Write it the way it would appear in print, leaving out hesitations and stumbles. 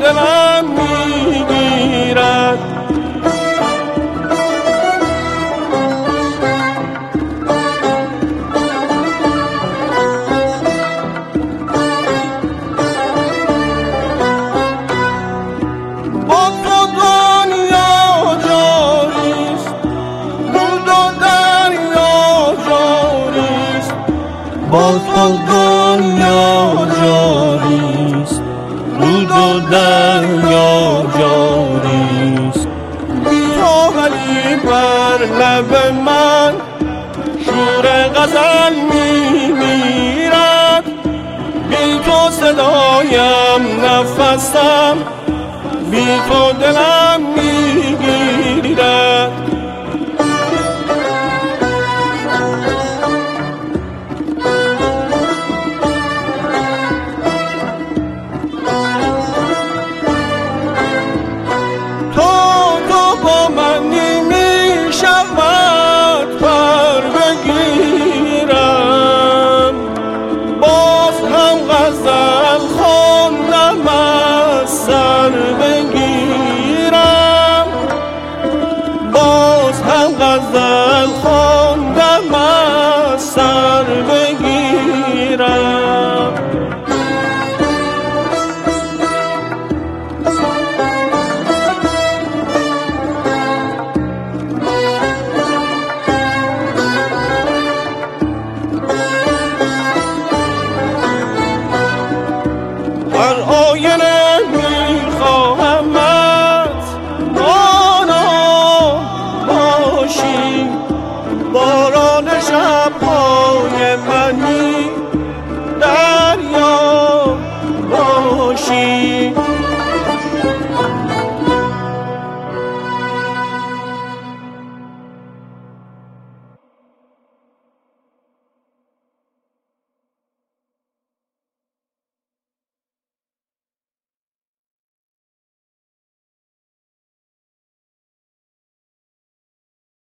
دلم میگیرد. با تو دنیا جاریست، رود و دریا جاریست. با تو دنیا جاریست، رود و دریا جاریست. بی تو ولی بر لب من شور غزل میمیرد. بی تو صدایم نفسم، بی تو دلم میگیرد. تو با من نمیشود پر بگیرم. باز هم غزل خواندم از سر بگیرم. باز هم غزل خواندم از سر بگیرم. هر آینه